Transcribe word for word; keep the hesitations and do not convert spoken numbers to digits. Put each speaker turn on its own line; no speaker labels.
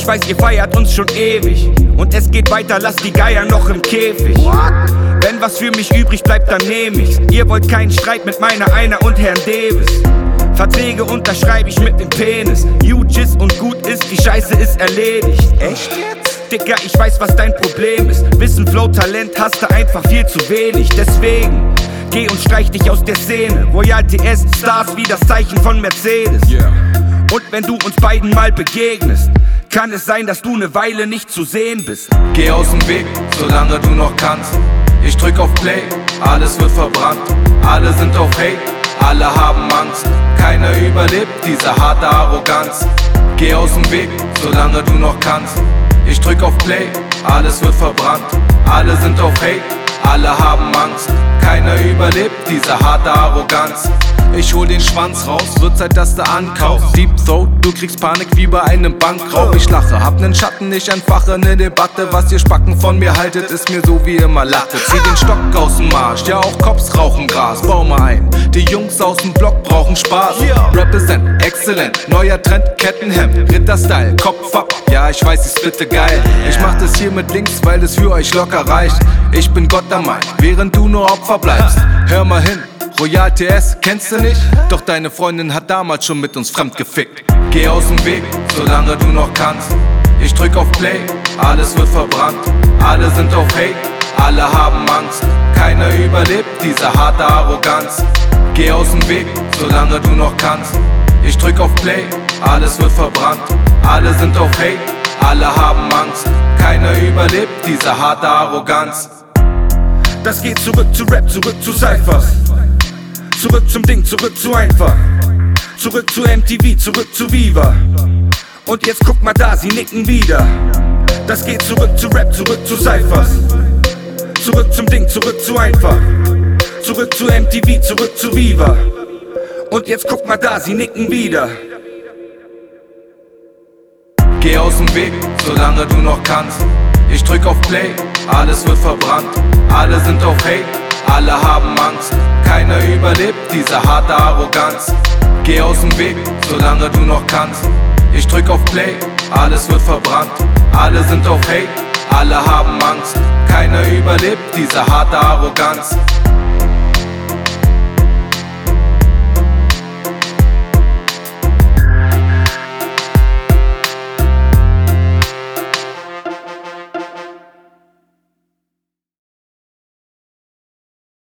weiß, ihr feiert uns schon ewig und es geht weiter, lasst die Geier noch im Käfig. Wenn was für mich übrig bleibt, dann nehm ich's. Ihr wollt keinen Streit mit meiner Einer und Herrn Davis. Verträge unterschreibe ich mit dem Penis. Huge ist und gut ist, die Scheiße ist erledigt. Echt jetzt? Dicker, ich weiß, was dein Problem ist. Wissen, Flow, Talent hast du einfach viel zu wenig. Deswegen geh und streich dich aus der Szene. Royal T S, Stars wie das Zeichen von Mercedes. Yeah. Und wenn du uns beiden mal begegnest, kann es sein, dass du ne Weile nicht zu sehen bist.
Geh aus dem Weg, solange du noch kannst. Ich drück auf Play, alles wird verbrannt. Alle sind auf Hate, alle haben Angst. Keiner überlebt diese harte Arroganz. Geh aus dem Weg, solange du noch kannst. Ich drück auf Play, alles wird verbrannt. Alle sind auf Hate, alle haben Angst. Keiner überlebt diese harte Arroganz. Ich hol den Schwanz raus, wird Zeit, dass du ankaufst. Deep Throat, du kriegst Panik wie bei einem Bankraub. Ich lache, hab nen Schatten, ich entfache ne Debatte. Was ihr Spacken von mir haltet, ist mir so wie immer Latte. Zieh den Stock aus dem Marsch, ja auch Cops rauchen Gras. Bau mal ein, die Jungs aus dem Block brauchen Spaß. Represent, exzellent, neuer Trend, Kettenhemd, Ritter-Style, Kopf ab, ja ich weiß, ich bitte geil. Ich mach das hier mit links, weil es für euch locker reicht. Ich bin Gott am Main, während du nur Opfer bleibst. Hör mal hin, Royal T S, kennst du nicht? Doch deine Freundin hat damals schon mit uns fremd gefickt. Geh aus dem Weg, solange du noch kannst. Ich drück auf Play, alles wird verbrannt. Alle sind auf Hate, alle haben Angst. Keiner überlebt diese harte Arroganz. Geh aus dem Weg, solange du noch kannst. Ich drück auf Play, alles wird verbrannt. Alle sind auf Hate, alle haben Angst. Keiner überlebt diese harte Arroganz.
Das geht zurück zu Rap, zurück zu Cyphers. Zurück zum Ding, zurück zu einfach. Zurück zu M T V, zurück zu Viva. Und jetzt guck mal da, sie nicken wieder. Das geht zurück zu Rap, zurück zu Cyphers. Zurück zum Ding, zurück zu einfach. Zurück zu M T V, zurück zu Viva. Und jetzt guck mal da, sie nicken wieder.
Geh aus dem Weg, solange du noch kannst. Ich drück auf Play, alles wird verbrannt. Alle sind auf Hate, alle haben Angst. Keiner überlebt diese harte Arroganz. Geh aus dem Weg, solange du noch kannst. Ich drück auf Play, alles wird verbrannt. Alle sind auf Hate, alle haben Angst. Keiner überlebt diese harte Arroganz.